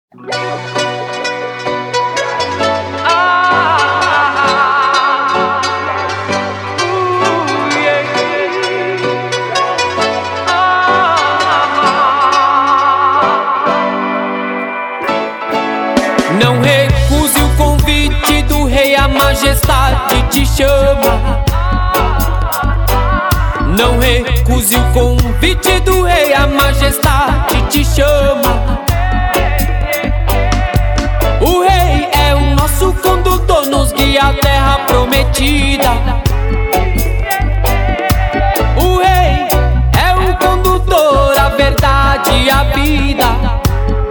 Não recuse o convite do rei, a majestade te chama. Não recuse o convite do rei, a majestade te chama. O rei é o nosso condutor, nos guia à terra prometida. O rei é o condutor, a verdade e a vida.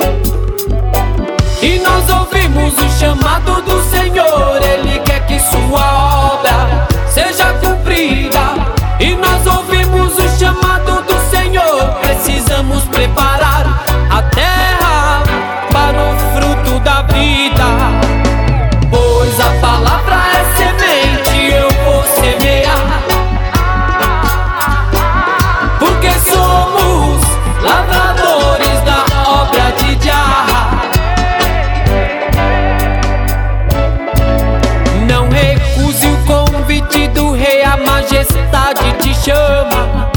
E nós ouvimos o chamado do Senhor, Ele quer que sua obra seja cumprida. E nós ouvimos o chamado do Senhor, precisamos preparar a terra para o fruto da vida. Pois a palavra é semente, eu vou semear, porque somos lavradores da obra de Jah. Não recuse o convite do rei, a majestade te chama.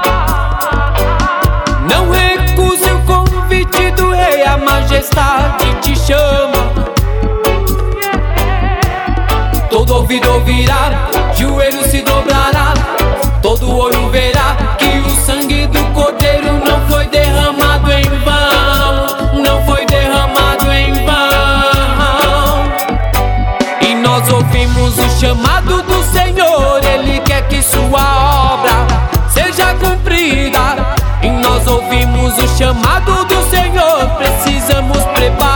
Não recuse o convite do rei, a majestade te chama. Todo ouvido ouvirá, joelho se dobrará, todo olho verá que o sangue do Cordeiro não foi derramado em vão, não foi derramado em vão. E nós ouvimos o chamado do Senhor, Ele quer que sua obra seja cumprida. E nós ouvimos o chamado do Senhor, precisamos preparar